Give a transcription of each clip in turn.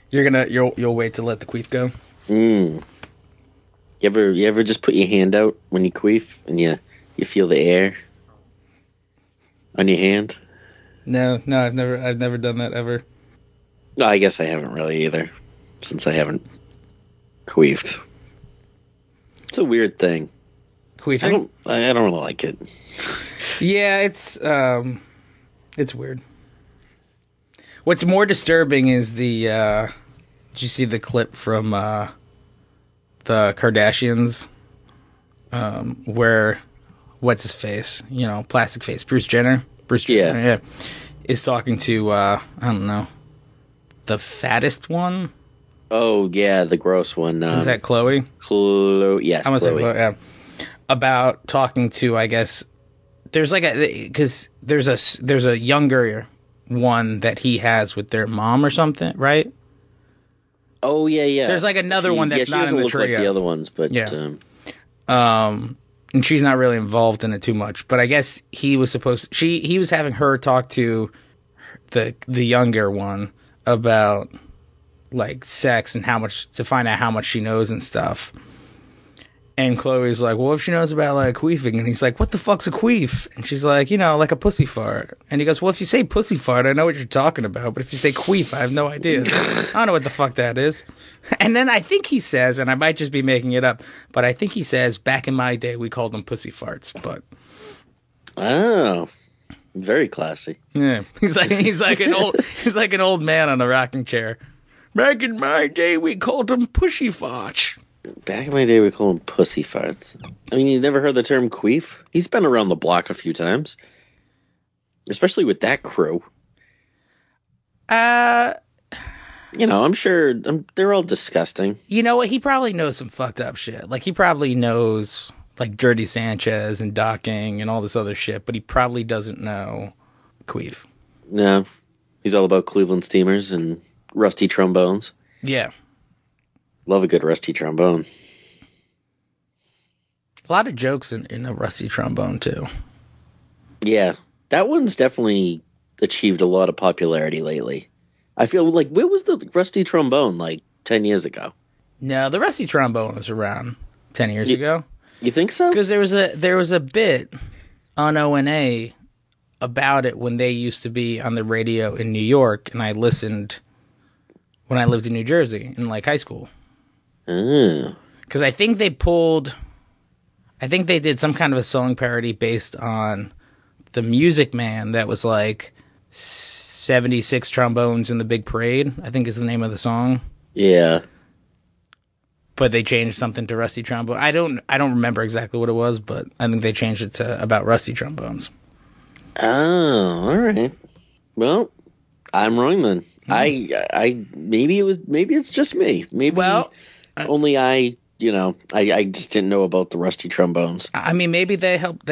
You'll wait to let the queef go. You ever just put your hand out when you queef and you feel the air on your hand? No, I've never done that ever. No, I guess I haven't really either, since I haven't queefed. It's a weird thing. Queefing? I don't really like it. Yeah, it's weird. What's more disturbing is did you see the clip from the Kardashians, where what's his face? Plastic face, Bruce Jenner, yeah, is talking to I don't know, the fattest one. Oh yeah, the gross one. Is that Chloe? Yes, I must Chloe. say, yeah. About talking to, I guess, there's a younger one that he has with their mom or something, right? Oh yeah. There's like another one that's not in the trio. Like the other ones, but yeah. And she's not really involved in it too much. But I guess he was having her talk to the younger one about like sex and to find out how much she knows and stuff. And Chloe's like, well, if she knows about like queefing, and he's like, what the fuck's a queef? And she's like, like a pussy fart. And he goes, well, if you say pussy fart, I know what you're talking about. But if you say queef, I have no idea. I don't know what the fuck that is. And then I think he says, and I might just be making it up, but I think he says, back in my day, we called them pussy farts. But oh, very classy. Yeah, he's like an old man on a rocking chair. Back in my day, we called them pussy farts. Back in my day, we call them pussy farts. I mean, you never heard the term queef? He's been around the block a few times. Especially with that crew. I'm sure they're all disgusting. You know what? He probably knows some fucked up shit. Like, he probably knows, like, Dirty Sanchez and docking and all this other shit, but he probably doesn't know queef. No. He's all about Cleveland Steamers and rusty trombones. Yeah. Love a good rusty trombone. A lot of jokes in a rusty trombone, too. Yeah. That one's definitely achieved a lot of popularity lately. I feel like, where was the rusty trombone, like, 10 years ago? No, the rusty trombone was around 10 years ago. You think so? Because there was a bit on ONA about it when they used to be on the radio in New York, and I listened when I lived in New Jersey in, like, high school. Because I think they did some kind of a song parody based on the Music Man that was like 76 trombones in the Big Parade, I think is the name of the song. Yeah. But they changed something to Rusty Trombone. I don't remember exactly what it was, but I think they changed it to about Rusty Trombones. Oh, all right. Well, I'm wrong then. Maybe it's just me. Maybe only I just didn't know about the rusty trombones. I mean, maybe they helped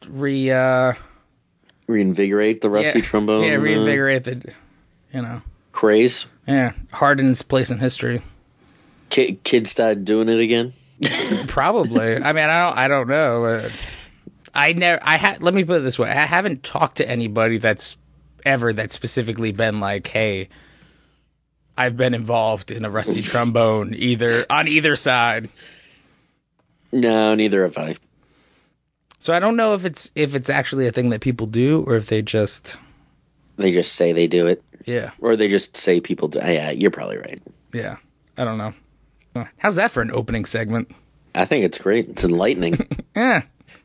reinvigorate the rusty trombone. Yeah, reinvigorate the craze. Yeah, Hardin's place in history. Kids started doing it again. Probably. I mean, I don't know. Let me put it this way: I haven't talked to anybody that's specifically been like, "Hey, I've been involved in a rusty trombone on either side." No, neither have I. So I don't know if it's actually a thing that people do, or if they just say they do it. Yeah. Or they just say people do. Yeah, you're probably right. Yeah. I don't know. How's that for an opening segment? I think it's great. It's enlightening. Yeah.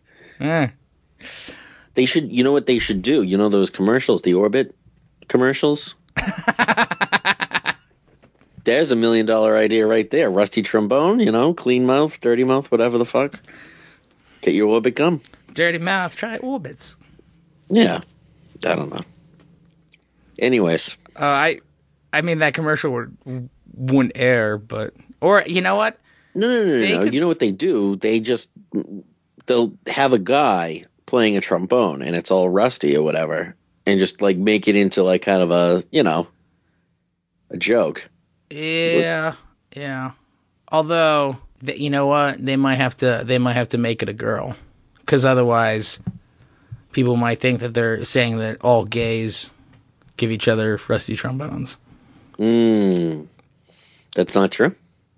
They should, you know what they should do? You know those commercials, the Orbit commercials? There's $1 million idea right there. Rusty trombone, clean mouth, dirty mouth, whatever the fuck. Get your Orbit gum. Dirty mouth, try Orbits. Yeah. I don't know. Anyways. I mean, that commercial wouldn't air, but... Or, you know what? No. You know what they do? They'll have a guy playing a trombone, and it's all rusty or whatever, and just, like, make it into, like, kind of a joke. Yeah. Although, you know what? They might have to make it a girl, because otherwise, people might think that they're saying that all gays give each other rusty trombones. That's not true?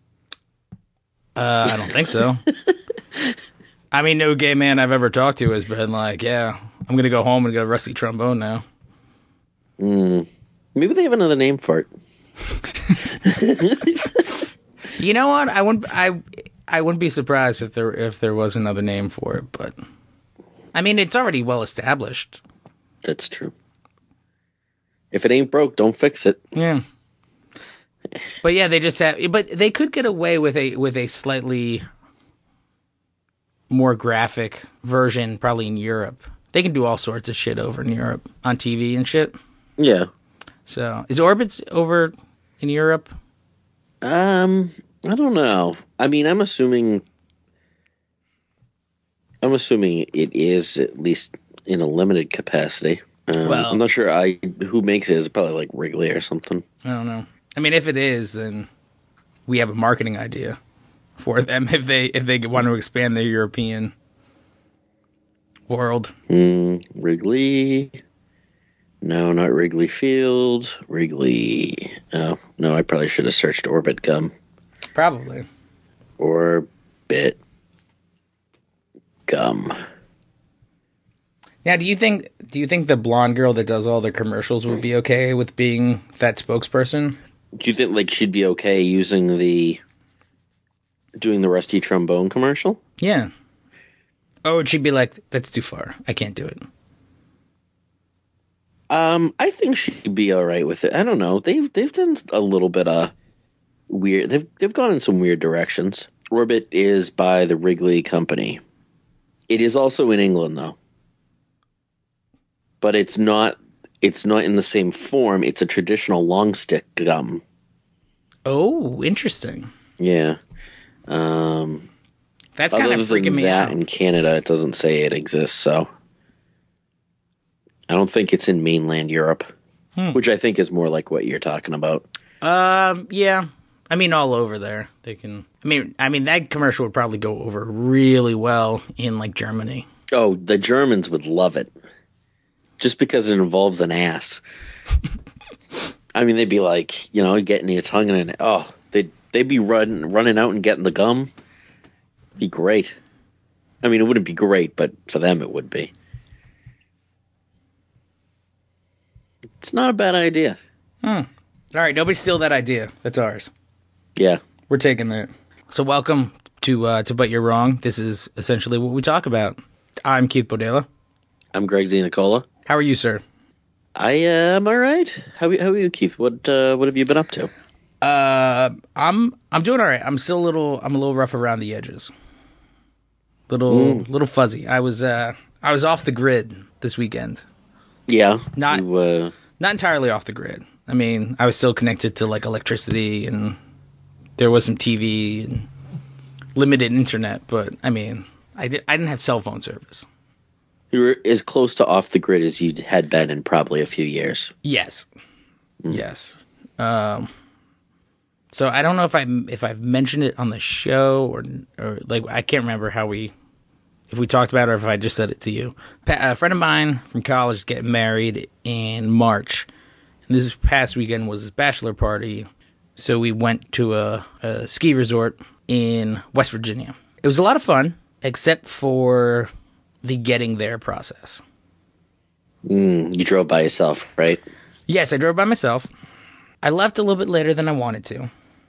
I don't think so. I mean, no gay man I've ever talked to has been like, yeah, I'm going to go home and get a rusty trombone now. Maybe they have another name for it. You know what? I wouldn't be surprised if there was another name for it, but I mean, it's already well established. That's true. If it ain't broke, don't fix it. Yeah. But yeah, but they could get away with a slightly more graphic version, probably in Europe. They can do all sorts of shit over in Europe on TV and shit. Yeah. So, is Orbits over in Europe? I don't know. I mean, I'm assuming it is, at least in a limited capacity. Well, I'm not sure who makes it. It's probably like Wrigley or something. I don't know. I mean, if it is, then we have a marketing idea for them if they want to expand their European world. Wrigley. No, not Wrigley Field. Wrigley. Oh, no, I probably should have searched Orbit Gum. Probably. Orbit Gum. Now, do you think the blonde girl that does all the commercials would be okay with being that spokesperson? Do you think she'd be okay doing the rusty trombone commercial? Yeah. Or would she be like, that's too far. I can't do it. I think she'd be all right with it. I don't know. They've done a little bit of weird. They've gone in some weird directions. Orbit is by the Wrigley Company. It is also in England, though. But it's not in the same form. It's a traditional long stick gum. Oh, interesting. Yeah. That's kind of freaking me out. In Canada, it doesn't say it exists, so I don't think it's in mainland Europe, which I think is more like what you're talking about. Yeah. I mean, all over there. They can. I mean, that commercial would probably go over really well in like Germany. Oh, the Germans would love it. Just because it involves an ass. I mean, they'd be like, getting your tongue in it. Oh, they'd be running out and getting the gum. Be great. I mean, it wouldn't be great, but for them it would be. It's not a bad idea. All right, nobody steal that idea. That's ours. Yeah. We're taking that. So welcome to But You're Wrong. This is essentially what we talk about. I'm Keith Bodela. I'm Greg DiNicola. How are you, sir? I am all right. How are you, Keith? What have you been up to? I'm doing all right. I'm a little rough around the edges. Little fuzzy. I was off the grid this weekend. Yeah. Not entirely off the grid. I mean, I was still connected to like electricity, and there was some TV and limited internet, but I mean, I didn't have cell phone service. You were as close to off the grid as you had been in probably a few years. Yes. Yes. So I don't know if I've mentioned it on the show or like I can't remember if we talked about it or if I just said it to you. A friend of mine from college is getting married in March. And this past weekend was his bachelor party. So we went to a ski resort in West Virginia. It was a lot of fun, except for the getting there process. You drove by yourself, right? Yes, I drove by myself. I left a little bit later than I wanted to.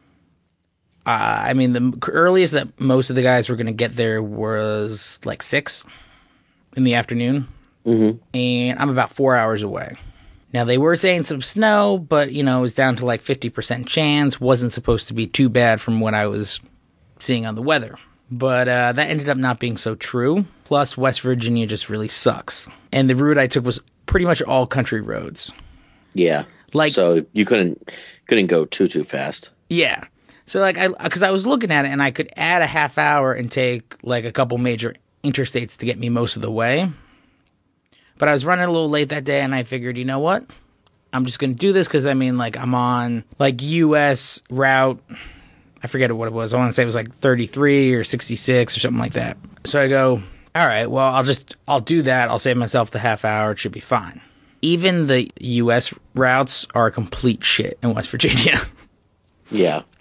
I mean, the earliest that most of the guys were going to get there was like 6 in the afternoon. Mm-hmm. And I'm about 4 hours away. Now, they were saying some snow, but, it was down to like 50% chance. Wasn't supposed to be too bad from what I was seeing on the weather. But that ended up not being so true. Plus, West Virginia just really sucks. And the route I took was pretty much all country roads. Yeah. So you couldn't go too fast. Yeah. So because I was looking at it and I could add a half hour and take like a couple major interstates to get me most of the way. But I was running a little late that day and I figured, you know what? I'm just going to do this because I'm on like US route. I forget what it was. I want to say it was like 33 or 66 or something like that. So I go, all right, well, I'll do that. I'll save myself the half hour. It should be fine. Even the US routes are complete shit in West Virginia. Yeah.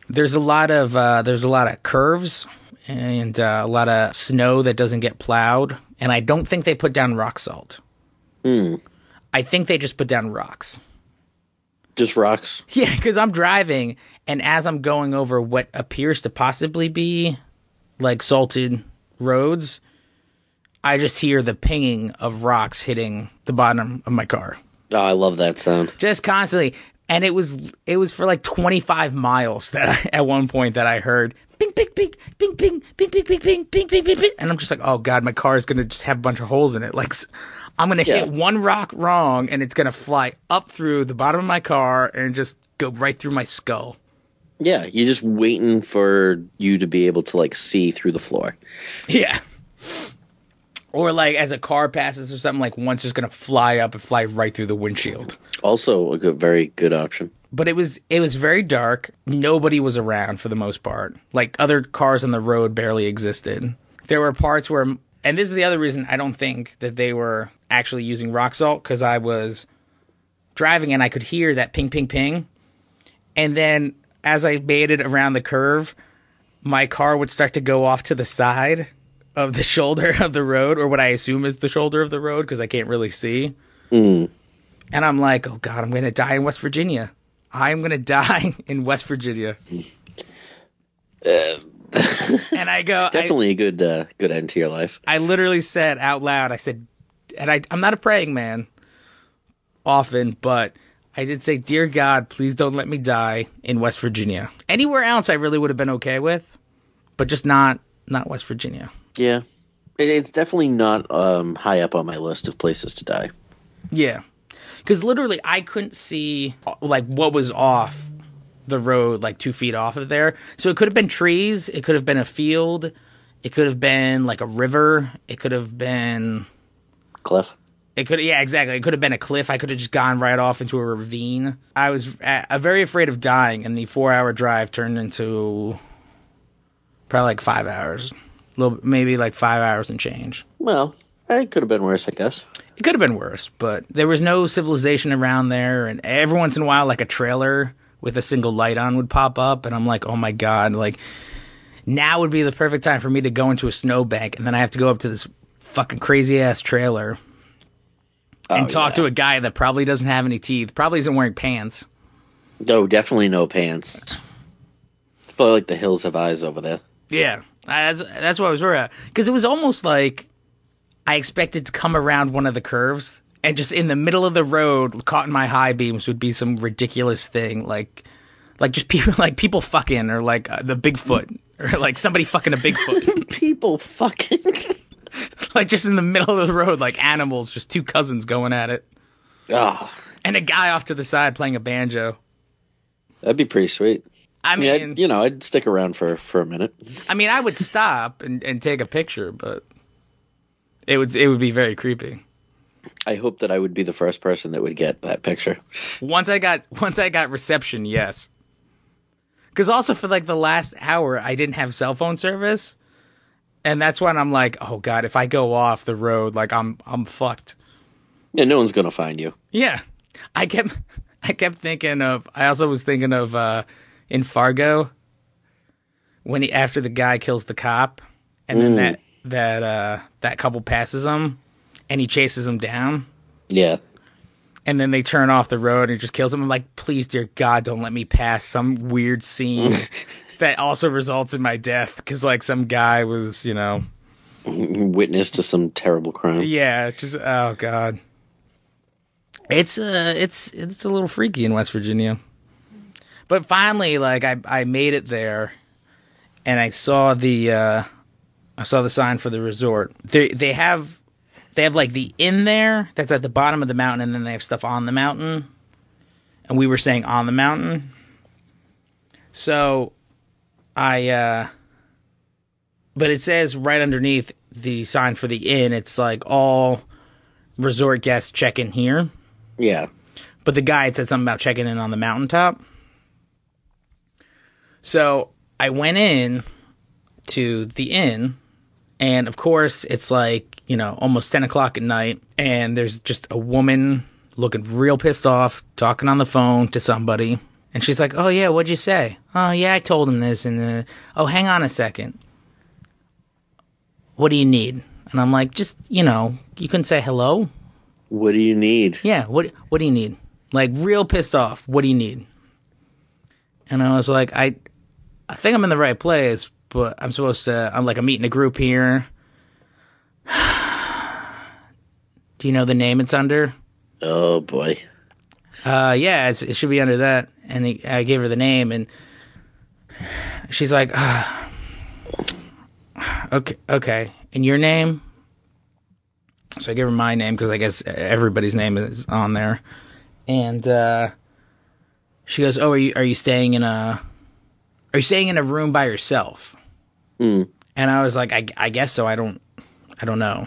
There's a lot of curves and a lot of snow that doesn't get plowed, and I don't think they put down rock salt. I think they just put down rocks. Just rocks? Yeah, because I'm driving, and as I'm going over what appears to possibly be like salted roads, I just hear the pinging of rocks hitting the bottom of my car. Oh, I love that sound. Just constantly. And it was for like 25 miles that at one point that I heard ping, ping, ping, ping, ping, ping, ping, ping, ping, ping, ping, ping, ping. And I'm just like, oh God, my car is going to just have a bunch of holes in it. Like, I'm going to hit one rock wrong and it's going to fly up through the bottom of my car and just go right through my skull. Yeah, you're just waiting for you to be able to, like, see through the floor. Yeah. Or, like, as a car passes or something, like, one's just going to fly up and fly right through the windshield. Also a very good option. But it was very dark. Nobody was around for the most part. Like, other cars on the road barely existed. There were parts where... And this is the other reason I don't think that they were actually using rock salt, because I was driving and I could hear that ping, ping, ping. And then as I made it around the curve, my car would start to go off to the side of the shoulder of the road, or what I assume is the shoulder of the road, because I can't really see. And I'm like, oh God, I'm going to die in West Virginia. I'm going to die in West Virginia. And I go... Definitely a good end to your life. I literally said out loud, I said, and I'm not a praying man often, but I did say, dear God, please don't let me die in West Virginia. Anywhere else I really would have been okay with, but just not West Virginia. Yeah. It's definitely not high up on my list of places to die. Yeah. Because literally I couldn't see like what was off the road, like 2 feet off of there. So it could have been trees. It could have been a field. It could have been like a river. It could have been... Cliff. Yeah, exactly. It could have been a cliff. I could have just gone right off into a ravine. I was very afraid of dying, and the 4-hour drive turned into probably like 5 hours. Maybe like 5 hours and change. Well, it could have been worse, I guess. It could have been worse, but there was no civilization around there, and every once in a while, like a trailer with a single light on would pop up, and I'm like, oh my God, like, now would be the perfect time for me to go into a snowbank, and then I have to go up to this fucking crazy-ass trailer and talk to a guy that probably doesn't have any teeth, probably isn't wearing pants. No, definitely no pants. It's probably like the hills have eyes over there. Yeah, that's what I was worried about. Because it was almost like I expected to come around one of the curves, and just in the middle of the road, caught in my high beams, would be some ridiculous thing, like just people fucking, or like the Bigfoot, or like somebody fucking a Bigfoot. People fucking... Like, just in the middle of the road, like animals, just two cousins going at it. Oh. And a guy off to the side playing a banjo. That'd be pretty sweet. I mean, I'd stick around for a minute. I mean, I would stop and take a picture, but it would be very creepy. I hope that I would be the first person that would get that picture. Once I got reception, yes. Because also for like the last hour, I didn't have cell phone service. And that's when I'm like, oh God, if I go off the road, like I'm fucked. Yeah, no one's gonna find you. Yeah, I kept thinking of. I also was thinking of in Fargo when after the guy kills the cop, and then that couple passes him, and he chases him down. Yeah. And then they turn off the road and he just kills him. I'm like, please, dear God, don't let me pass some weird scene. That also results in my death because, like, some guy was, witness to some terrible crime. Yeah, just oh God, it's a little freaky in West Virginia. But finally, like, I made it there, and I saw the sign for the resort. They have like the inn there that's at the bottom of the mountain, and then they have stuff on the mountain. And we were staying on the mountain, so. But it says right underneath the sign for the inn, it's like all resort guests check in here. Yeah. But the guide said something about checking in on the mountaintop. So I went in to the inn, and of course it's like, almost 10 o'clock at night, and there's just a woman looking real pissed off, talking on the phone to somebody. And she's like, oh, yeah, what'd you say? Oh, yeah, I told him this. And, oh, hang on a second. What do you need? And I'm like, just, you couldn't say hello? What do you need? Yeah, what do you need? Like, real pissed off. What do you need? And I was like, I think I'm in the right place, but I'm meeting a group here. Do you know the name it's under? Oh, boy. Yeah, it should be under that. And I gave her the name, and she's like, okay. And your name? So I gave her my name, because I guess everybody's name is on there. And she goes, oh, are you staying in a room by yourself? Mm. And I was like, I guess so. I don't know.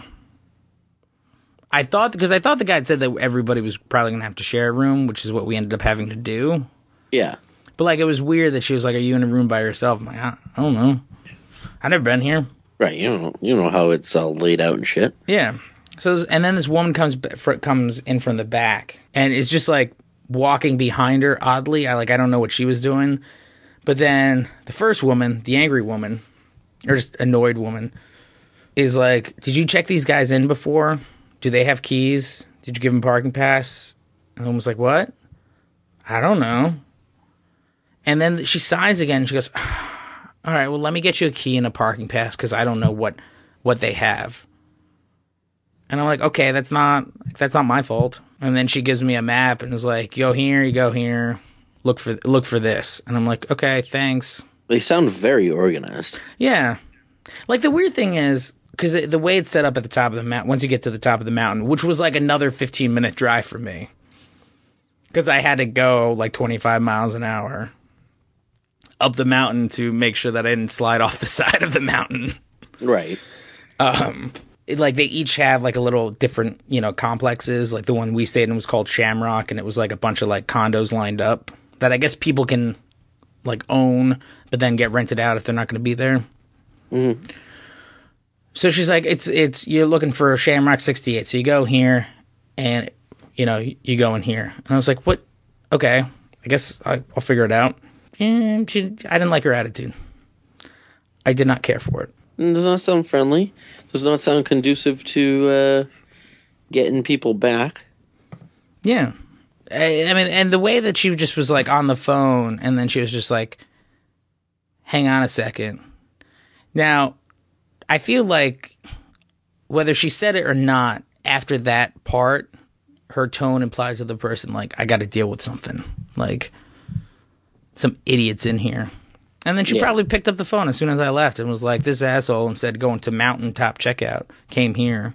Because I thought the guy had said that everybody was probably going to have to share a room, which is what we ended up having to do. Yeah. But, like, it was weird that she was like, are you in a room by yourself? I'm like, I don't know. I've never been here. Right. You know how it's all laid out and shit. Yeah. So, and then this woman comes in from the back, and it's just, like, walking behind her, oddly. I don't know what she was doing. But then the first woman, the angry woman, or just annoyed woman, is like, did you check these guys in before? Do they have keys? Did you give them parking pass? And I was like, what? I don't know. And then she sighs again. She goes, all right, well, let me get you a key and a parking pass, because I don't know what they have. And I'm like, okay, that's not my fault. And then she gives me a map and is like, you go here, look for this. And I'm like, okay, thanks. They sound very organized. Yeah. Like, the weird thing is, because the way it's set up at the top of the mountain, once you get to the top of the mountain, which was like another 15-minute drive for me, because I had to go like 25 miles an hour up the mountain to make sure that I didn't slide off the side of the mountain. Right. Like, they each have like a little different, complexes. Like, the one we stayed in was called Shamrock, and it was like a bunch of like condos lined up that I guess people can like own, but then get rented out if they're not going to be there. Mm-hmm. So she's like, it's you're looking for Shamrock 68. So you go here, and you go in here. And I was like, what? Okay, I guess I'll figure it out. And I didn't like her attitude. I did not care for it. It does not sound friendly. Does not sound conducive to getting people back. Yeah. I mean, and the way that she just was like on the phone, and then she was just like, hang on a second. Now, I feel like whether she said it or not, after that part, her tone implies to the person, like, I got to deal with something. Like, some idiots in here. And then she probably picked up the phone as soon as I left and was like, this asshole, instead of going to Mountaintop Checkout, came here.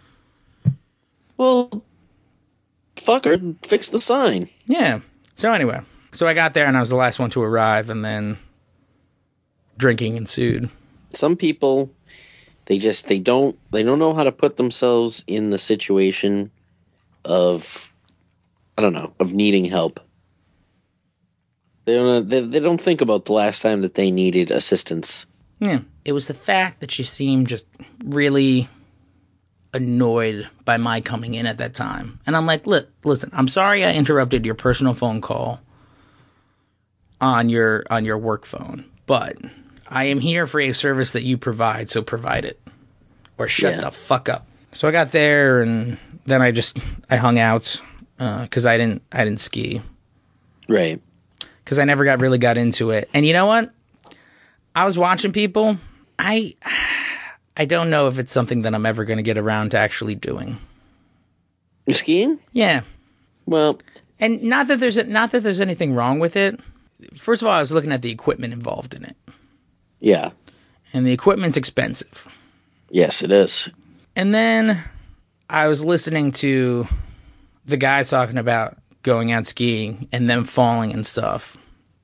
Well, fuck her. Fix the sign. Yeah. So anyway, I got there and I was the last one to arrive, and then drinking ensued. Some people, they don't know how to put themselves in the situation of, I don't know, of needing help. They don't think about the last time that they needed assistance. Yeah. It was the fact that she seemed just really annoyed by my coming in at that time. And I'm like, listen, I'm sorry I interrupted your personal phone call on your work phone, but I am here for a service that you provide, so provide it. Or shut the fuck up. So I got there, and then I hung out, because I didn't ski. Right. Because I never really got into it. And you know what? I was watching people. I don't know if it's something that I'm ever going to get around to actually doing. Skiing? Yeah. Well, and not that there's anything wrong with it. First of all, I was looking at the equipment involved in it. Yeah. And the equipment's expensive. Yes, it is. And then I was listening to the guys talking about going out skiing and them falling and stuff.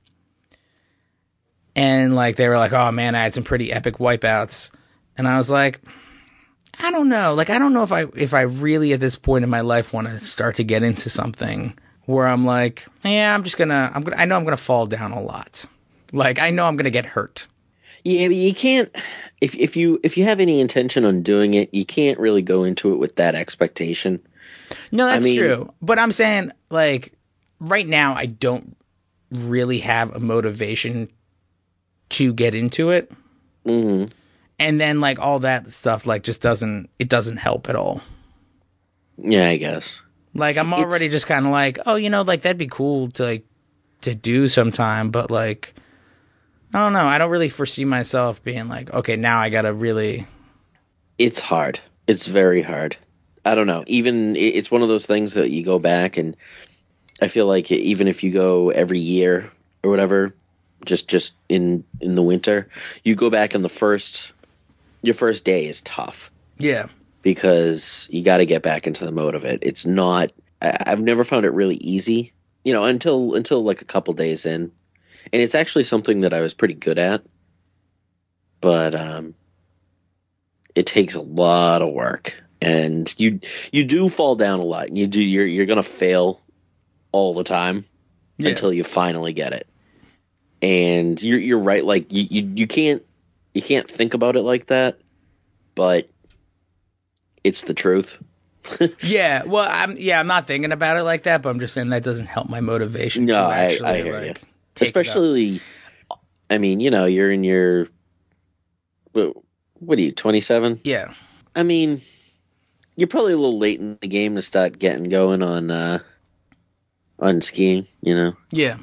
And like, they were like, oh man, I had some pretty epic wipeouts. And I was like, I don't know. Like, I don't know if I really at this point in my life want to start to get into something where I'm like, yeah, I know I'm gonna fall down a lot. Like, I know I'm gonna get hurt. Yeah, but you can't, if you have any intention on doing it, you can't really go into it with that expectation. No, that's true. But I'm saying, like, right now, I don't really have a motivation to get into it. Mm-hmm. And then like all that stuff like just doesn't help at all. Yeah, I guess. Like I'm already just kind of like, oh, like that'd be cool to do sometime, but like I don't know. I don't really foresee myself being like, okay, now I gotta really. It's hard. It's very hard. I don't know. Even it's one of those things that you go back and I feel like even if you go every year or whatever, just in the winter, you go back and your first day is tough. Yeah. Because you got to get back into the mode of it. It's not. I've never found it really easy, until like a couple days in, and it's actually something that I was pretty good at. But it takes a lot of work, and you do fall down a lot. You're gonna fail all the time until you finally get it. And you're right. Like you can't think about it like that, but it's the truth. Yeah, well, I'm not thinking about it like that, but I'm just saying that doesn't help my motivation. No, to actually, I hear you. Especially, I mean, you're in your, what are you, 27? Yeah. I mean, you're probably a little late in the game to start getting going on skiing. Yeah.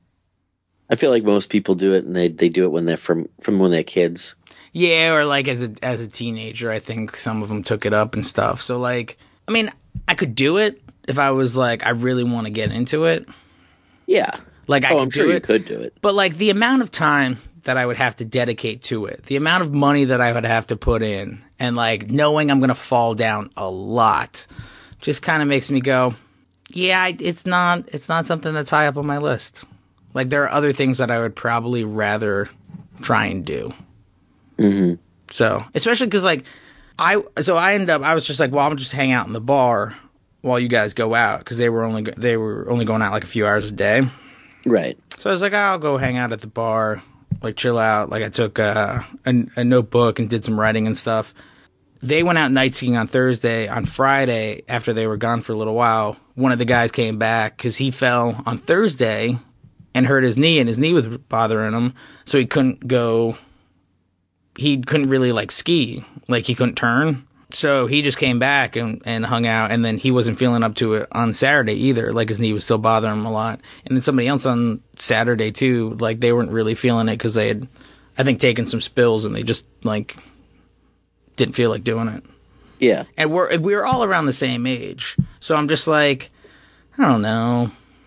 I feel like most people do it, and they do it when they're from when they're kids. Yeah, or like as a teenager, I think some of them took it up and stuff. So like, I mean, I could do it if I was like, I really want to get into it. Yeah. Like I'm sure you could do it. But like the amount of time that I would have to dedicate to it, the amount of money that I would have to put in, and like knowing I'm going to fall down a lot just kind of makes me go, yeah, it's not something that's high up on my list. Like there are other things that I would probably rather try and do. Mm-hmm. So, especially because like I was just like, well, I'm just hang out in the bar while you guys go out, because they were only going out like a few hours a day. Right. So I was like, I'll go hang out at the bar, like chill out. Like I took a notebook and did some writing and stuff. They went out night skiing on Thursday. On Friday, after they were gone for a little while, one of the guys came back because he fell on Thursday and hurt his knee, and his knee was bothering him, so he couldn't go. He couldn't really like ski, like he couldn't turn. So he just came back and hung out, and then he wasn't feeling up to it on Saturday either. Like his knee was still bothering him a lot. And then somebody else on Saturday too, like they weren't really feeling it because they had, I think, taken some spills and they just like didn't feel like doing it. Yeah. And we're all around the same age. So I'm just like, I don't know.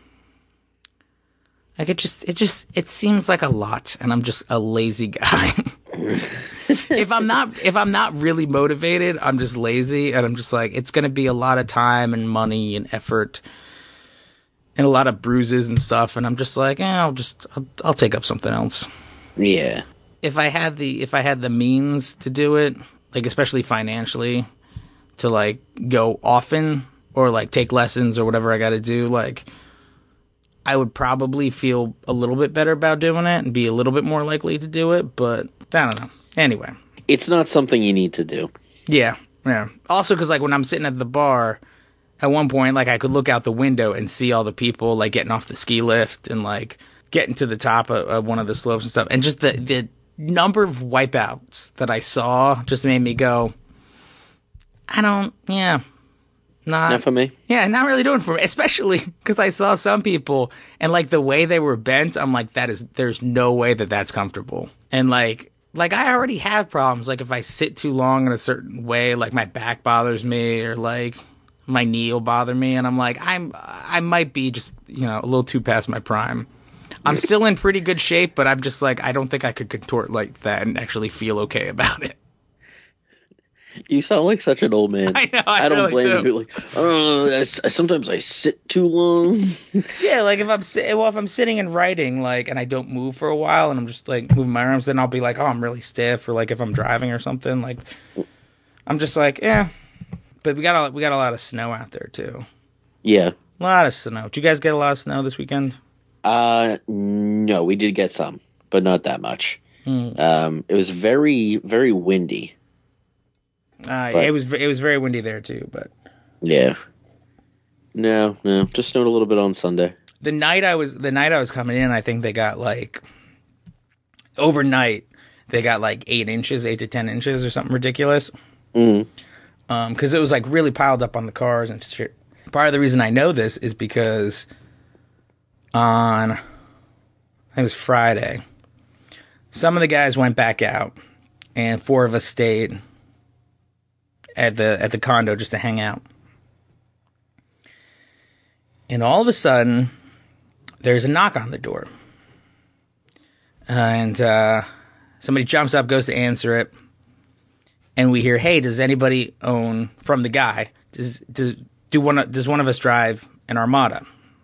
Like it seems like a lot, and I'm just a lazy guy. If I'm not really motivated, I'm just lazy, and I'm just like, it's going to be a lot of time and money and effort and a lot of bruises and stuff, and I'm just like, I'll take up something else. Yeah. If I had the means to do it, like especially financially, to like go often or like take lessons or whatever I got to do, like I would probably feel a little bit better about doing it and be a little bit more likely to do it, but I don't know. Anyway. It's not something you need to do. Yeah. Also, because like when I'm sitting at the bar, at one point, like I could look out the window and see all the people like getting off the ski lift and like getting to the top of one of the slopes and stuff. And just the number of wipeouts that I saw just made me go, not for me. Yeah, not really doing it for me, especially because I saw some people and like the way they were bent, I'm like, there's no way that's comfortable. And like I already have problems. Like if I sit too long in a certain way, like my back bothers me or like my knee will bother me. And I'm like, I might be just, a little too past my prime. I'm still in pretty good shape, but I'm just like, I don't think I could contort like that and actually feel okay about it. You sound like such an old man. I know. I don't blame you. Like, sometimes I sit too long. Yeah, like if I'm sitting and writing, like, and I don't move for a while, and I'm just like moving my arms, then I'll be like, oh, I'm really stiff. Or like if I'm driving or something, like, I'm just like, yeah. But we got a lot of snow out there too. Yeah, a lot of snow. Did you guys get a lot of snow this weekend? No, we did get some, but not that much. It was very, very windy. It was very windy there too, but yeah, no, just snowed a little bit on Sunday. the night I was coming in, I think they got like overnight they got like 8 to 10 inches or something ridiculous. Because it was like really piled up on the cars and shit. Part of the reason I know this is because I think it was Friday, some of the guys went back out and 4 of us stayed at the condo just to hang out. And all of a sudden, there's a knock on the door. And somebody jumps up, goes to answer it. And we hear, hey, does anybody own, from the guy, does one of us drive an Armada?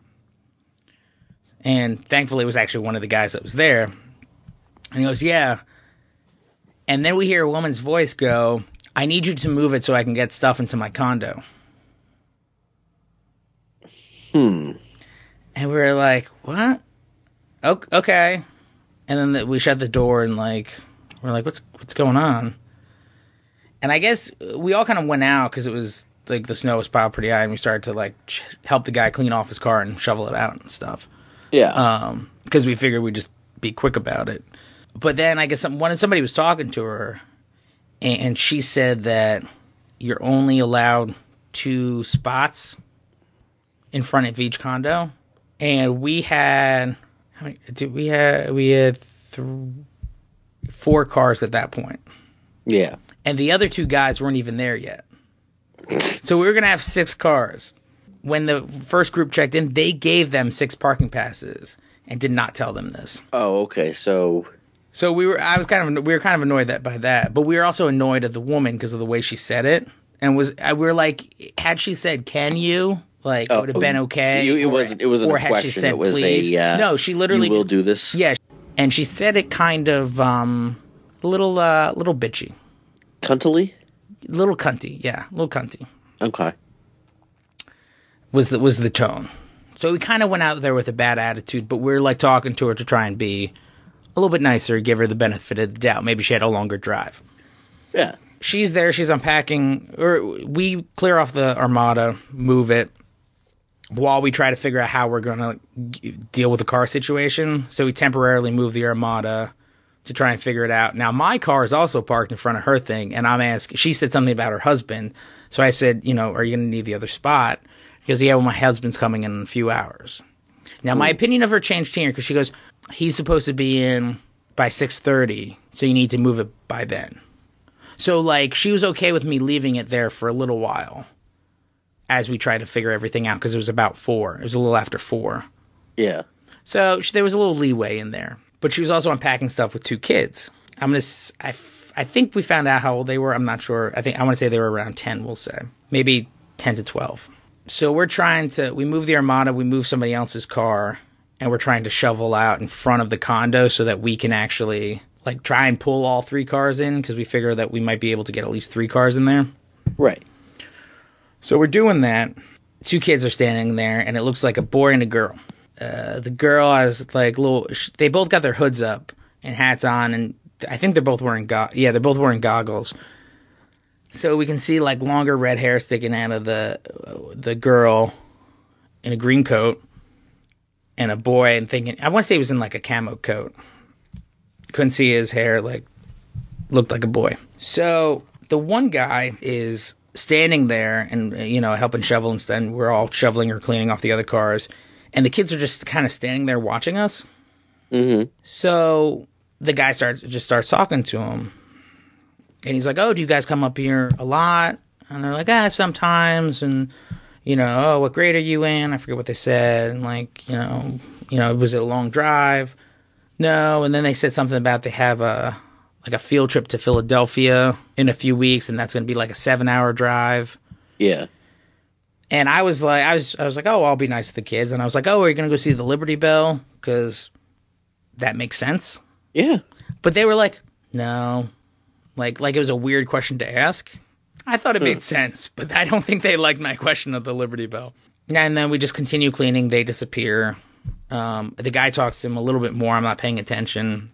And thankfully, it was actually one of the guys that was there. And he goes, yeah. And then we hear a woman's voice go, I need you to move it so I can get stuff into my condo. And we were like, what? Okay. And then we shut the door and like, we're like, what's going on? And I guess we all kind of went out because it was like the snow was piled pretty high and we started to like help the guy clean off his car and shovel it out and stuff. Yeah. Because we figured we'd just be quick about it. But then I guess somebody was talking to her and she said that you're only allowed 2 spots in front of each condo. And we had, how many, we had 4 cars at that point. Yeah. And the other 2 guys weren't even there yet. So we were going to have 6 cars. When the first group checked in, they gave them 6 parking passes and did not tell them this. Oh, okay. So we were kind of annoyed by that, but we were also annoyed at the woman because of the way she said it. And we were like, had she said, "Can you?" Like, it would have been okay. It wasn't a question. She said, it was please. No, she literally you will do this. Yeah, and she said it kind of little bitchy. Cuntily? Little cunty, yeah. Little cunty. Okay. Was the tone. So we kind of went out there with a bad attitude, but we were like talking to her to try and be a little bit nicer, give her the benefit of the doubt. Maybe she had a longer drive. Yeah. She's there, she's unpacking, or we clear off the Armada, move it, while we try to figure out how we're going to deal with the car situation. So we temporarily move the Armada to try and figure it out. Now, my car is also parked in front of her thing, and I'm asking, she said something about her husband. So I said, are you going to need the other spot? She goes, yeah, well, my husband's coming in a few hours. Now, my opinion of her changed here, because she goes, he's supposed to be in by 6:30, so you need to move it by then. So, like, she was okay with me leaving it there for a little while as we tried to figure everything out, because it was about 4. It was a little after 4. Yeah. So there was a little leeway in there. But she was also unpacking stuff with 2 kids. I think we found out how old they were. I'm not sure. I want to say they were around 10, we'll say. Maybe 10 to 12. So we move the Armada, we move somebody else's car, and we're trying to shovel out in front of the condo so that we can actually like try and pull all 3 cars in, because we figure that we might be able to get at least 3 cars in there. Right. So we're doing that. 2 kids are standing there, and it looks like a boy and a girl. The girl has like they both got their hoods up and hats on, and I think they're both wearing they're both wearing goggles. So we can see like longer red hair sticking out of the girl in a green coat, and a boy, and thinking, I want to say he was in like a camo coat. Couldn't see his hair, like looked like a boy. So the one guy is standing there and helping shovel and stuff, and we're all shoveling or cleaning off the other cars. And the kids are just kind of standing there watching us. Mm-hmm. So the guy starts talking to him. And he's like, oh, do you guys come up here a lot? And they're like, sometimes. And, oh, what grade are you in? I forget what they said. And like, was it a long drive? No. And then they said something about they have a field trip to Philadelphia in a few weeks. And that's going to be like a 7-hour drive. Yeah. And I was like, oh, I'll be nice to the kids. And I was like, oh, are you going to go see the Liberty Bell? Because that makes sense. Yeah. But they were like, no. Like it was a weird question to ask. I thought it made sense, but I don't think they liked my question of the Liberty Bell. And then we just continue cleaning. They disappear. The guy talks to him a little bit more. I'm not paying attention.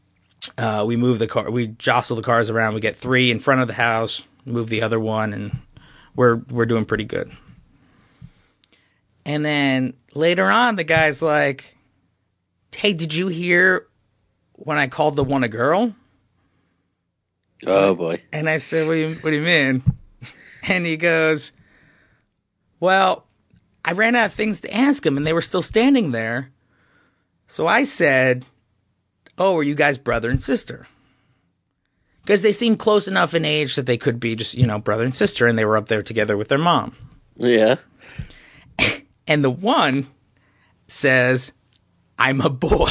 We move the car. We jostle the cars around. We get 3 in front of the house, move the other one, and we're doing pretty good. And then later on, the guy's like, hey, did you hear when I called the one a girl? Oh, boy. And I said, what do you mean? And he goes, well, I ran out of things to ask him, and they were still standing there. So I said, oh, are you guys brother and sister? Because they seemed close enough in age that they could be just, brother and sister, and they were up there together with their mom. Yeah. And the one says, I'm a boy.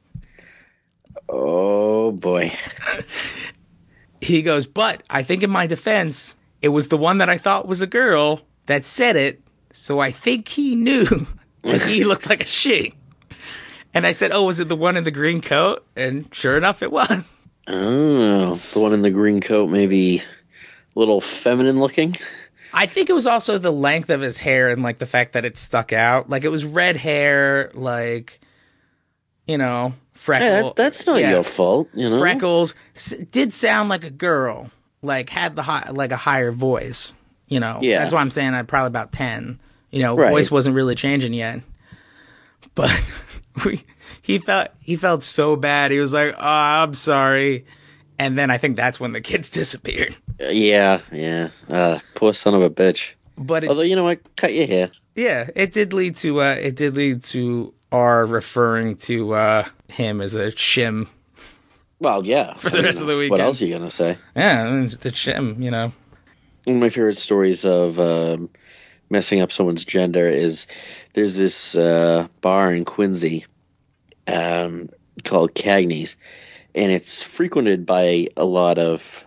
Oh, boy. He goes, but I think in my defense, it was the one that I thought was a girl that said it, so I think he knew that he looked like a she. And I said, oh, was it the one in the green coat? And sure enough, it was. Oh, the one in the green coat, maybe a little feminine looking? I think it was also the length of his hair and, like, the fact that it stuck out. Like, it was red hair, like, freckles. Yeah, that's not your fault, Freckles. Did sound like a girl. Like, had a higher voice. Yeah. That's why I'm saying I'm probably about 10. Right. Voice wasn't really changing yet. But he felt so bad. He was like, oh, I'm sorry. And then I think that's when the kids disappeared. Yeah. Poor son of a bitch. But although, you know what? Cut your hair. Yeah, it did lead to our referring to him as a shim. Well, yeah. For the rest of the weekend. What else are you going to say? Yeah, the shim, One of my favorite stories of messing up someone's gender is there's this bar in Quincy called Cagney's, and it's frequented by a lot of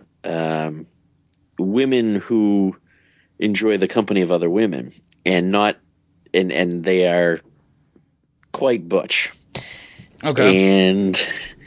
women who enjoy the company of other women, and they are quite butch. Okay. And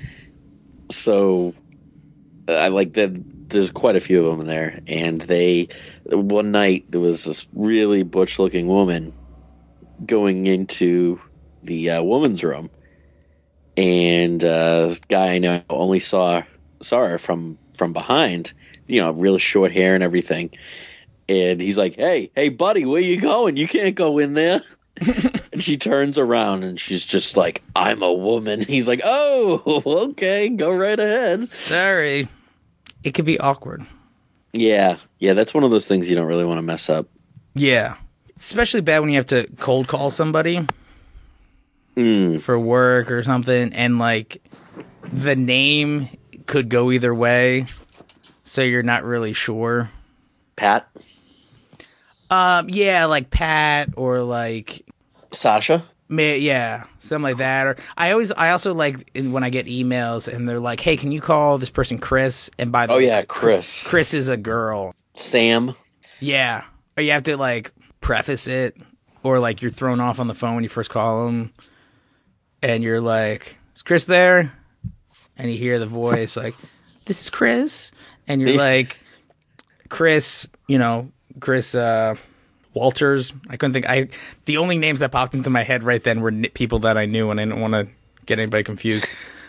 so I like that. There's quite a few of them there, and one night there was this really butch-looking woman going into the woman's room, and this guy I know only saw her from behind, really short hair and everything, and he's like, "Hey, buddy, where you going? You can't go in there." And she turns around and she's just like, "I'm a woman." He's like, "Oh, okay, go right ahead." Sorry. It could be awkward. Yeah, that's one of those things you don't really want to mess up. Yeah. Especially bad when you have to cold call somebody for work or something, and, like, the name could go either way, so you're not really sure. Pat? Yeah, like Pat or, like... Sasha? Yeah, something like that. Or I also like when I get emails and they're like, "Hey, can you call this person Chris?" And by the way, yeah, Chris. Chris is a girl. Sam. Yeah, or you have to like preface it, or like you're thrown off on the phone when you first call them, and you're like, "Is Chris there?" And you hear the voice like, "This is Chris," and you're like, "Chris, Chris." Walters. I couldn't think. The only names that popped into my head right then were people that I knew, and I didn't want to get anybody confused.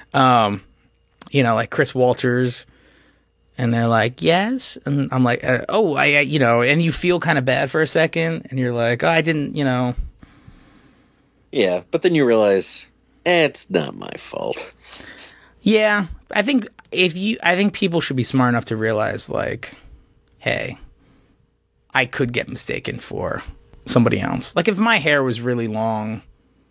Like Chris Walters, and they're like, "Yes," and I'm like, "Oh, and you feel kind of bad for a second, and you're like, "Oh, I didn't," Yeah, but then you realize it's not my fault. Yeah, I think people should be smart enough to realize, like, hey, I could get mistaken for somebody else. Like, if my hair was really long,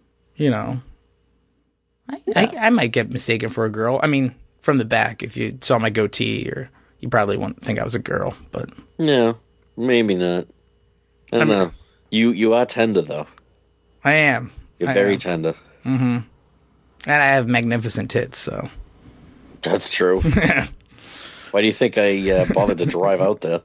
I might get mistaken for a girl. I mean, from the back, if you saw my goatee, or you probably wouldn't think I was a girl, but... No, maybe not. I don't know. You are tender, though. I am. You're very tender. Mm-hmm. And I have magnificent tits, so... That's true. Why do you think I bothered to drive out there?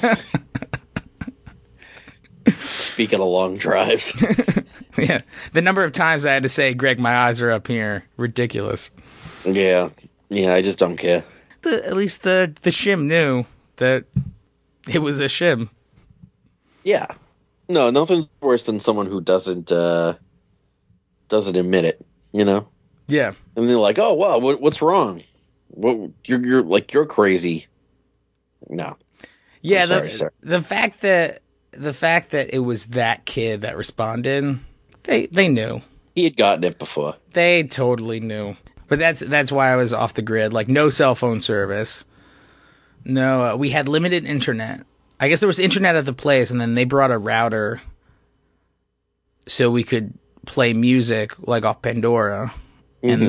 Speaking of long drives. Yeah. The number of times I had to say, "Greg, my eyes are up here." Ridiculous. Yeah, I just don't care. At least the shim knew that it was a shim. Yeah. No, nothing's worse than someone who doesn't admit it, Yeah. And they're like, "Oh, wow, what's wrong? What, you're crazy." No. Yeah, sorry, sir. The fact that the fact that it was that kid that responded, they knew. He had gotten it before. They totally knew. But that's why I was off the grid. Like, no cell phone service. No, we had limited internet. I guess there was internet at the place, and then they brought a router so we could play music, like, off Pandora. Mm-hmm. And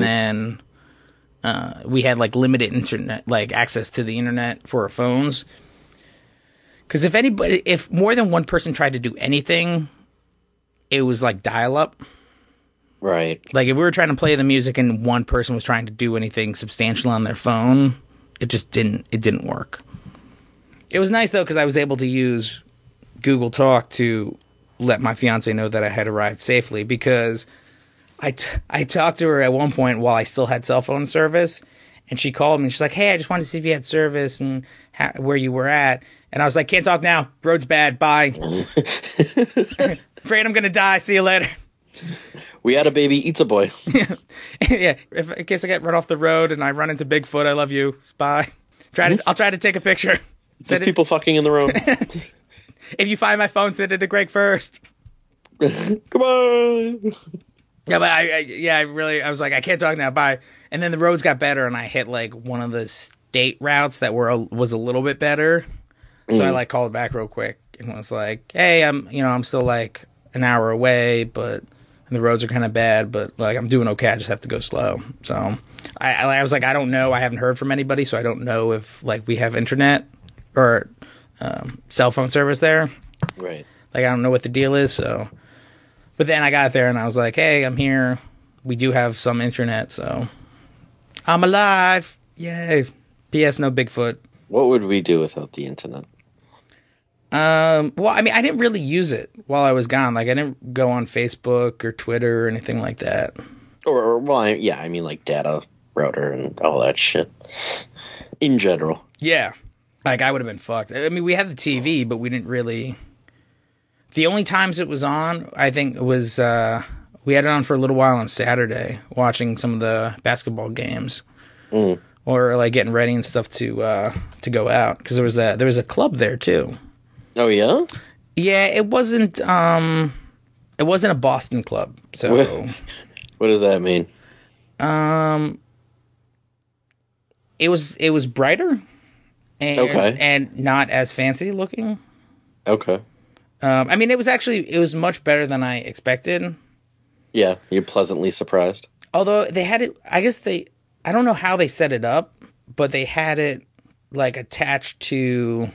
then we had, like, limited internet, like, access to the internet for our phones. Because if more than one person tried to do anything, it was, like, dial-up. Right. Like, if we were trying to play the music and one person was trying to do anything substantial on their phone, it just didn't work. It was nice, though, because I was able to use Google Talk to let my fiance know that I had arrived safely, because I talked to her at one point while I still had cell phone service, and she called me, and she's like, hey, I just wanted to see if you had service and where you were at. And I was like, can't talk now. Road's bad. Bye. Afraid I'm going to die. See you later. We had a baby eats a boy. Yeah. In case I get run off the road and I run into Bigfoot, I love you. Bye. I'll try to take a picture. Just people fucking in the road. If you find my phone, send it to Greg first. Come on. Yeah, but I was like, I can't talk now. Bye. And then the roads got better, and I hit like one of the state routes that was a little bit better. So I like called back real quick and was like, hey, I'm still like an hour away, but the roads are kind of bad, but like I'm doing okay. I just have to go slow. So I was like, I don't know. I haven't heard from anybody, so I don't know if like we have internet or cell phone service there. Right. Like I don't know what the deal is. So, but then I got there and I was like, hey, I'm here. We do have some internet, so I'm alive. Yay. P.S. No Bigfoot. What would we do without the internet? Well, I mean, I didn't really use it while I was gone. Like, I didn't go on Facebook or Twitter or anything like that. I mean, like data router and all that shit. In general. Yeah. Like, I would have been fucked. I mean, we had the TV, but we didn't really... The only times it was on, I think, it was... we had it on for a little while on Saturday, watching some of the basketball games. Or, like, getting ready and stuff to go out. Because there was a club there, too. Oh, yeah? Yeah, it wasn't a Boston club. So what does that mean? It was brighter and not as fancy looking. Okay. I mean, it was much better than I expected. Yeah, you're pleasantly surprised. Although they had it, I don't know how they set it up, but they had it like attached to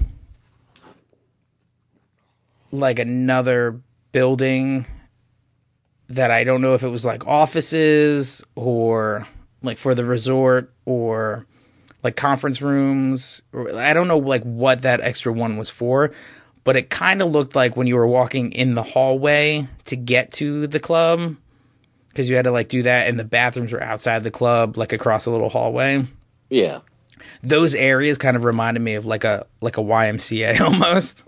like another building that I don't know if it was like offices or like for the resort or like conference rooms. I don't know like what that extra one was for, but it kind of looked like when you were walking in the hallway to get to the club, because you had to like do that, and the bathrooms were outside the club, like across a little hallway. Yeah. Those areas kind of reminded me of like a YMCA almost.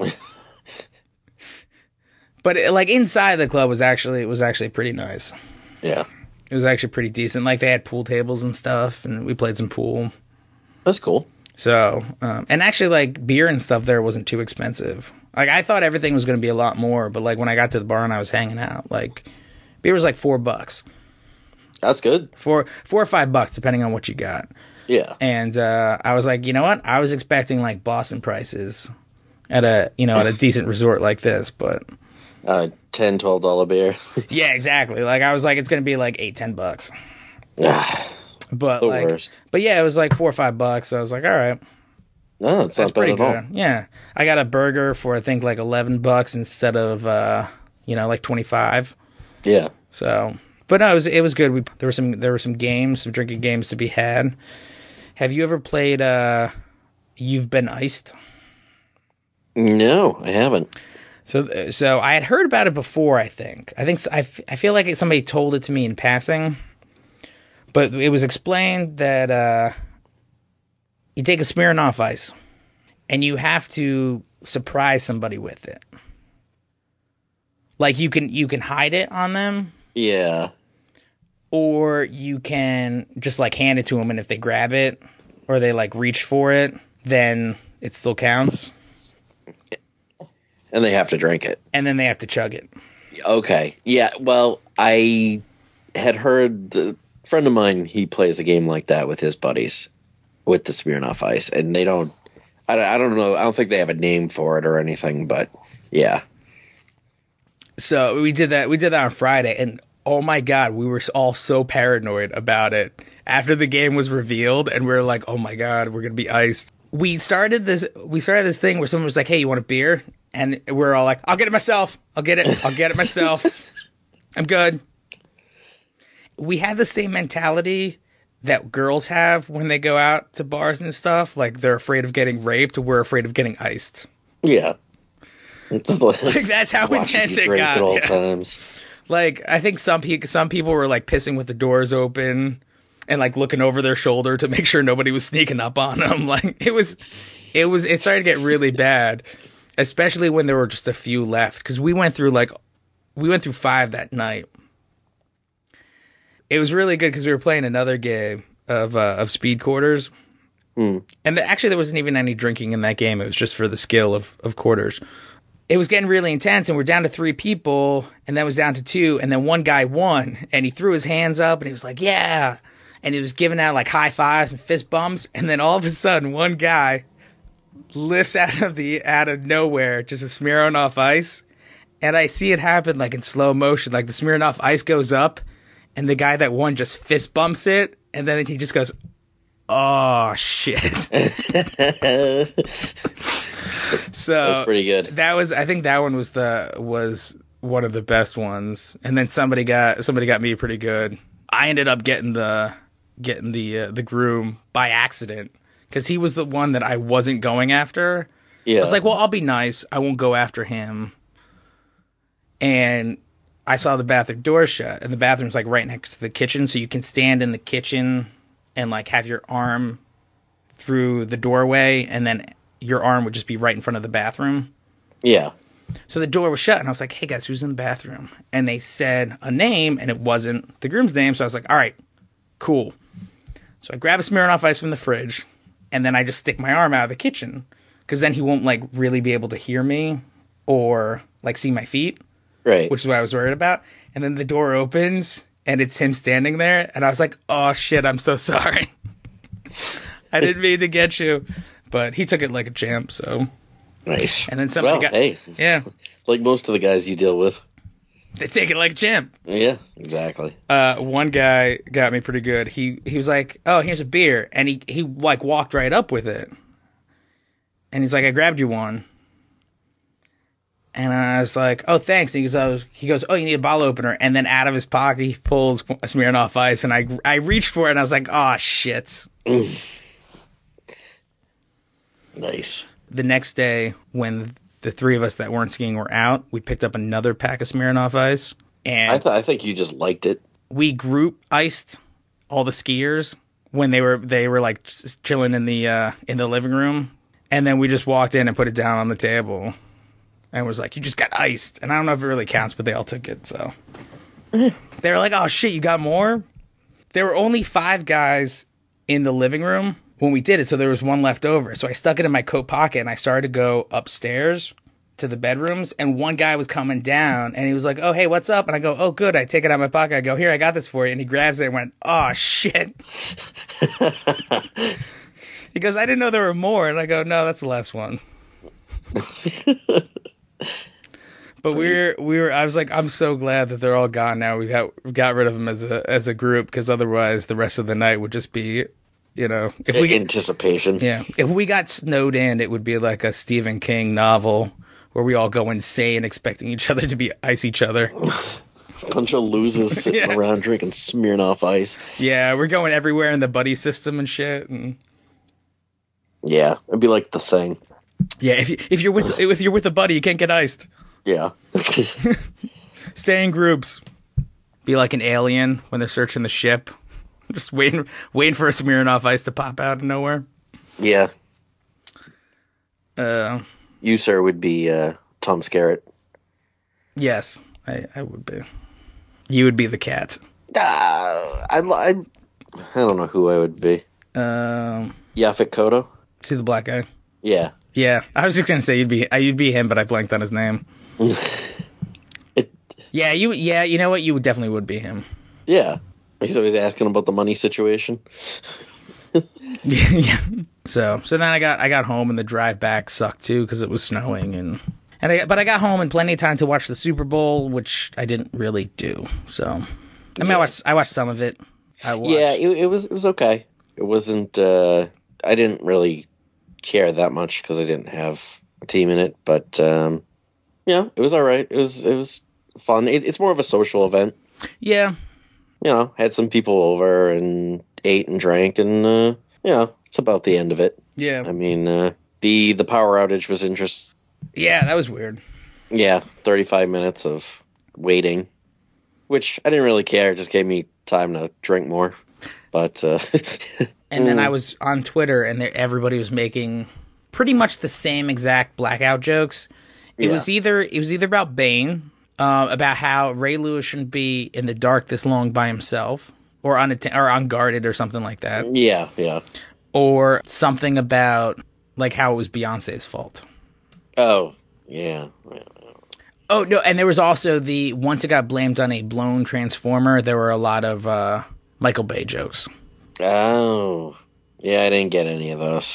But like inside the club was actually pretty nice. Yeah. It was actually pretty decent. Like they had pool tables and stuff, and we played some pool. That's cool. So, and actually like beer and stuff there wasn't too expensive. Like I thought everything was going to be a lot more, but like when I got to the bar and I was hanging out, like beer was like $4. That's good. $4 or $5 depending on what you got. Yeah. And I was like, you know what? I was expecting like Boston prices at a decent resort like this, but $10-$12 beer. Yeah, exactly. Like I was like, it's going to be like $8-$10. But the like, worst. But yeah, it was like $4 or $5. So I was like, all right. No, that's not pretty bad at all. Yeah, I got a burger for I think like $11 instead of like 25. Yeah. So, but no, it was good. There were some games, some drinking games to be had. Have you ever played You've Been Iced? No, I haven't. So I had heard about it before. I feel like somebody told it to me in passing, but it was explained that you take a Smirnoff Ice and you have to surprise somebody with it. Like you can hide it on them. Yeah. Or you can just like hand it to them, and if they grab it or they like reach for it, then it still counts. And they have to drink it. And then they have to chug it. Okay. Yeah, well, I had heard a friend of mine, he plays a game like that with his buddies with the Smirnoff Ice, and they don't I don't know, I don't think they have a name for it or anything, but yeah. So we did that on Friday, and oh my God, we were all so paranoid about it after the game was revealed, and we were like, oh my God, we're going to be iced. We started this thing where someone was like, hey, you want a beer? And we're all like, I'll get it myself. I'll get it myself. I'm good. We had the same mentality that girls have when they go out to bars and stuff. Like, they're afraid of getting raped. We're afraid of getting iced. Yeah. It's like that's how intense it got. At all times. Like, I think some people were like pissing with the doors open and like looking over their shoulder to make sure nobody was sneaking up on them. Like, it started to get really bad, especially when there were just a few left. Because we went through 5 that night. It was really good because we were playing another game of Speed Quarters. And actually, there wasn't even any drinking in that game. It was just for the skill of quarters. It was getting really intense, and we're down to 3 people, and then it was down to 2, and then one guy won, and he threw his hands up, and he was like, yeah, and he was giving out like high fives and fist bumps, and then all of a sudden, one guy lifts out of nowhere just a Smirnoff Ice, and I see it happen like in slow motion, like the Smirnoff Ice goes up, and the guy that won just fist bumps it, and then he just goes, oh shit. So that's pretty good. I think that one was one of the best ones. And then somebody got me pretty good. I ended up getting the groom by accident because he was the one that I wasn't going after. Yeah. I was like, well, I'll be nice. I won't go after him. And I saw the bathroom door shut, and the bathroom's like right next to the kitchen, so you can stand in the kitchen and like have your arm through the doorway, and then your arm would just be right in front of the bathroom. Yeah. So the door was shut, and I was like, hey guys, who's in the bathroom? And they said a name, and it wasn't the groom's name, so I was like, all right, cool. So I grab a Smirnoff Ice from the fridge, and then I just stick my arm out of the kitchen, because then he won't like really be able to hear me or like see my feet. Right. Which is what I was worried about. And then the door opens, and it's him standing there, and I was like, oh shit, I'm so sorry. I didn't mean to get you. But he took it like a champ, so. Nice. And then somebody hey. Yeah. Like most of the guys you deal with. They take it like a champ. Yeah, exactly. One guy got me pretty good. He was like, oh, here's a beer. And he like walked right up with it. And he's like, I grabbed you one. And I was like, oh, thanks. And he goes, oh, you need a bottle opener. And then out of his pocket, he pulls a Smirnoff Ice. And I reached for it, and I was like, oh, shit. Nice. The next day, when the 3 of us that weren't skiing were out, we picked up another pack of Smirnoff Ice. And I think you just liked it. We group iced all the skiers when they were like chilling in the living room. And then we just walked in and put it down on the table. And was like, you just got iced. And I don't know if it really counts, but they all took it, so. They were like, oh, shit, you got more? There were only 5 guys in the living room when we did it, so there was one left over. So I stuck it in my coat pocket, and I started to go upstairs to the bedrooms, and one guy was coming down, and he was like, oh, hey, what's up? And I go, oh, good. I take it out of my pocket. I go, here, I got this for you. And he grabs it and went, oh, shit. He goes, I didn't know there were more. And I go, no, that's the last one. But I was like, I'm so glad that they're all gone now. We got rid of them as a group, because otherwise the rest of the night would just be, if we anticipation. Yeah, if we got snowed in, it would be like a Stephen King novel where we all go insane expecting each other to ice each other. Bunch of losers sitting around drinking Smirnoff Ice. Yeah, we're going everywhere in the buddy system and shit. And yeah, it'd be like The Thing. Yeah, if you're with a buddy, you can't get iced. Yeah. Stay in groups. Be like an alien when they're searching the ship. Just waiting for a Smirnoff Ice to pop out of nowhere. Yeah. You, sir, would be Tom Skerritt. Yes, I would be. You would be the cat. I don't know who I would be. Yaphet Kotto? See the black guy? Yeah. Yeah, I was just gonna say you'd be him, but I blanked on his name. Yeah, you know what? You definitely would be him. Yeah. He's always asking about the money situation. Yeah. So then I got home, and the drive back sucked too because it was snowing, but I got home in plenty of time to watch the Super Bowl, which I didn't really do. So I mean, I watched some of it. Yeah, it was okay. It wasn't. I didn't really care that much because I didn't have a team in it, but yeah, it was all right. It was fun. It's more of a social event. Yeah. Had some people over and ate and drank, and it's about the end of it. Yeah. I mean, the power outage was interesting. Yeah, that was weird. Yeah, 35 minutes of waiting, which I didn't really care. It just gave me time to drink more. But and then I was on Twitter, and everybody was making pretty much the same exact blackout jokes. It was either about Bane, about how Ray Lewis shouldn't be in the dark this long by himself, or unguarded, or something like that. Yeah. Or something about like how it was Beyonce's fault. Oh, yeah. Oh no, and there was also once it got blamed on a blown transformer, there were a lot of Michael Bay jokes. Oh, yeah, I didn't get any of those.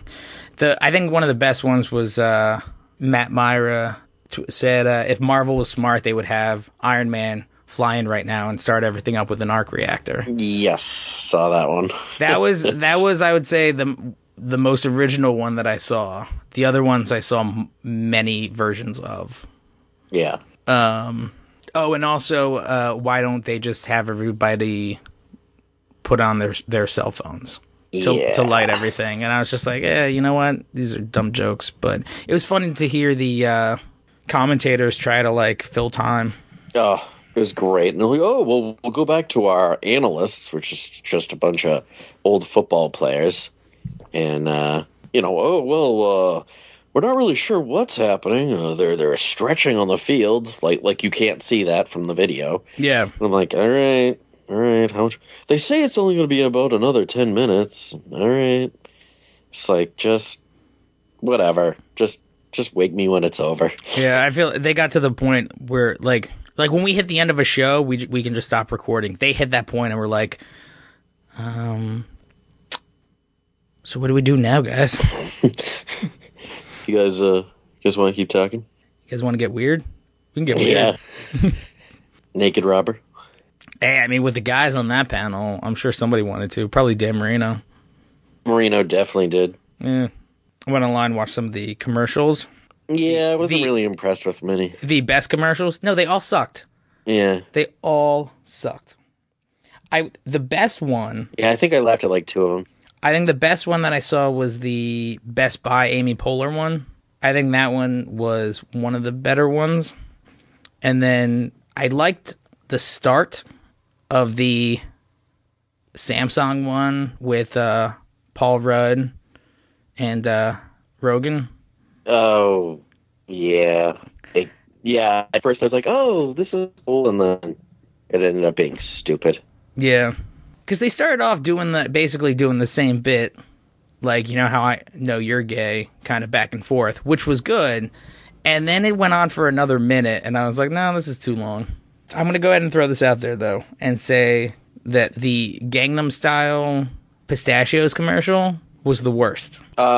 I think one of the best ones was Matt Myra said if Marvel was smart, they would have Iron Man fly in right now and start everything up with an arc reactor. Yes, saw that one. that was I would say the most original one that I saw. The other ones I saw many versions of. Yeah. Oh, and also, why don't they just have everybody put on their cell phones to light everything? And I was just like, yeah, you know what? These are dumb jokes. But it was funny to hear the commentators try to like fill time. Oh, it was great. And they're like, oh, well, we'll go back to our analysts, which is just a bunch of old football players. And, we're not really sure what's happening. They're stretching on the field, like you can't see that from the video. Yeah. And I'm like, all right, how much? They say it's only going to be about another 10 minutes. All right. It's like, just whatever. Just wake me when it's over. Yeah, I feel they got to the point where like when we hit the end of a show, we can just stop recording. They hit that point and we're like, so what do we do now, guys? You guys want to keep talking? You guys want to get weird? We can get weird. Yeah. Naked Robber. Hey, I mean, with the guys on that panel, I'm sure somebody wanted to. Probably Dan Marino. Marino definitely did. Yeah. I went online, watched some of the commercials. Yeah, I wasn't really impressed with many. The best commercials? No, they all sucked. Yeah. They all sucked. The best one... Yeah, I think I laughed at like two of them. I think the best one that I saw was the Best Buy Amy Poehler one. I think that one was one of the better ones. And then I liked the start of the Samsung one with Paul Rudd and Rogan. Oh, yeah. At first I was like, oh, this is cool, and then it ended up being stupid. Yeah. Because they started off basically doing the same bit, like, you know how I know you're gay, kind of back and forth, which was good. And then it went on for another minute, and I was like, no, this is too long. I'm going to go ahead and throw this out there, though, and say that the Gangnam Style Pistachios commercial was the worst.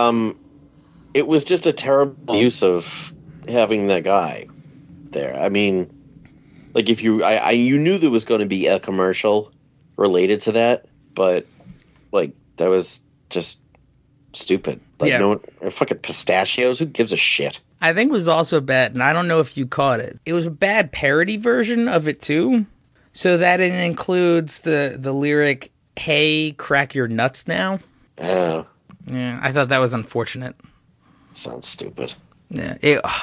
It was just a terrible use of having that guy there. I mean, like, if you knew there was going to be a commercial related to that, but like that was just stupid. Like, yeah. No fucking pistachios. Who gives a shit? I think it was also bad, and I don't know if you caught it. It was a bad parody version of it too, so that it includes the lyric "Hey, crack your nuts now." Oh, yeah. I thought that was unfortunate. Sounds stupid. Yeah,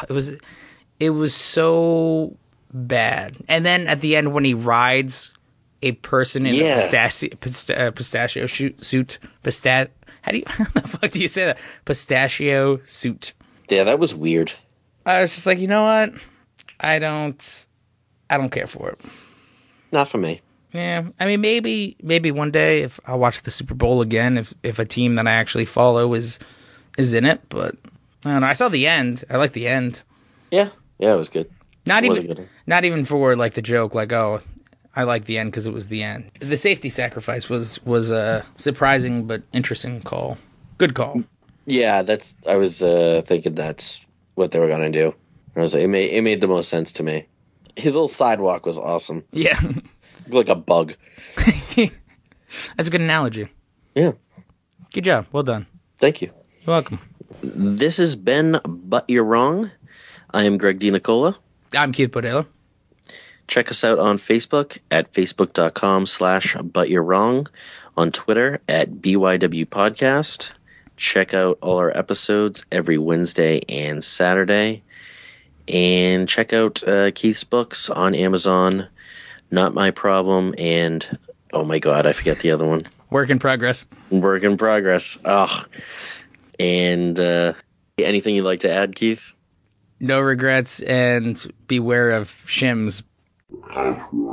it was so bad. And then at the end, when he rides a person in a pistachio suit, how the fuck do you say that? Pistachio suit. Yeah, that was weird. I was just like, you know what? I don't care for it. Not for me. Yeah, I mean, maybe one day if I watch the Super Bowl again, if a team that I actually follow is in it, but I don't know. I saw the end. I like the end. Yeah, it was good. Not even for like the joke, like, oh, I like the end because it was the end. The safety sacrifice was a surprising but interesting call. Good call. Yeah, I was thinking that's what they were gonna do. I was like, it made the most sense to me. His little sidewalk was awesome. Yeah, like a bug. That's a good analogy. Yeah. Good job. Well done. Thank you. You're welcome. This has been But You're Wrong. I am Greg DiNicola. I'm Keith Podella. Check us out on Facebook at facebook.com/butyourwrong, on Twitter at BYW Podcast. Check out all our episodes every Wednesday and Saturday. And check out Keith's books on Amazon, Not My Problem, and, oh my God, I forget the other one. Work in Progress. Work in Progress. Ugh. And anything you'd like to add, Keith? No regrets, and beware of shims.